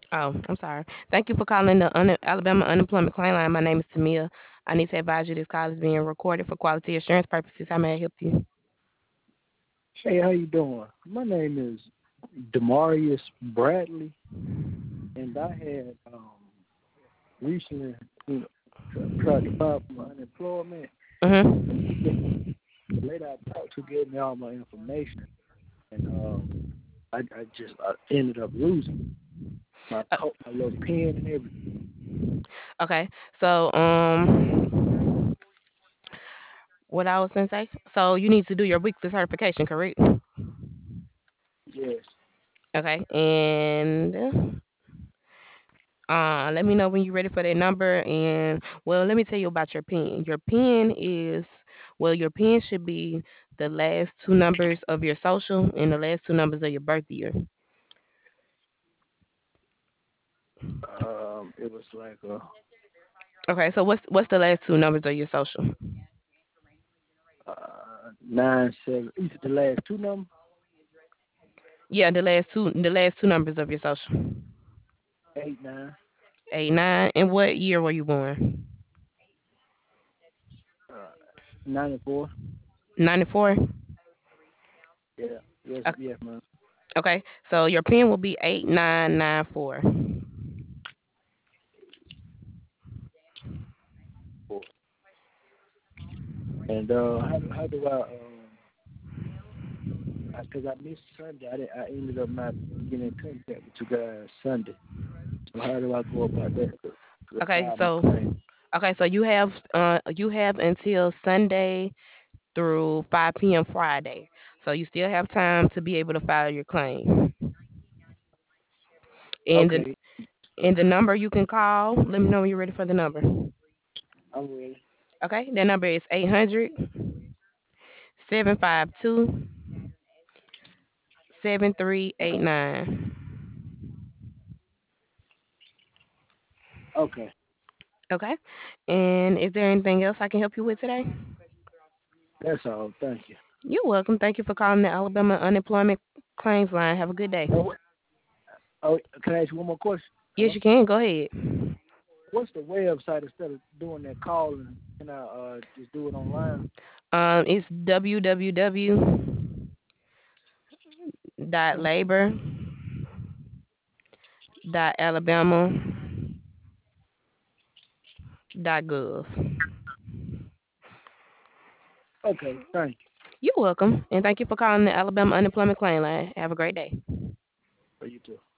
Oh, I'm sorry. Thank you for calling the Alabama Unemployment Claim Line. My name is Tamia. I need to advise you this call is being recorded for quality assurance purposes. How may I help you? Hey, how you doing? My name is Demarius Bradley, and I had recently tried to file for my unemployment, and Mm-hmm. the lady I talked to gave me all my information, and I ended up losing my little pen and everything. Okay. So, what I was gonna say. So you need to do your weekly certification, correct? Yes. Okay. And let me know when you're ready for that number. And well, let me tell you about your PIN. Your PIN is your PIN should be the last two numbers of your social and the last two numbers of your birth year. It was like Okay, so what's the last two numbers of your social? 9 7. Is it the last two numbers? Yeah, the last two numbers of your social. 8 9. 89. And what year were you born? Uh, 94. 94. Yeah. Yes. Yes, man. Okay, so your PIN will be 8994. And how do I because I missed Sunday. I ended up not getting in contact with you guys Sunday. So how do I go about that to Okay, file my claim? so you have until Sunday through 5 p.m. Friday. So you still have time to be able to file your claim. And the Okay, and the number you can call, let me know when you're ready for the number. I'm ready. Okay, that number is 800-752-7389. Okay, Okay. And is there anything else I can help you with today? that's all. Thank you. You're welcome. Thank you for calling the Alabama Unemployment Claims Line. Have a good day. Oh, oh, can I ask you one more question? Yes, Hello. you can. Go ahead. What's the website instead of doing that calling? Can I just do it online? It's www.labor.alabama.gov. Okay, thank you. You're welcome. And thank you for calling the Alabama Unemployment Claim Line. Have a great day. For you too.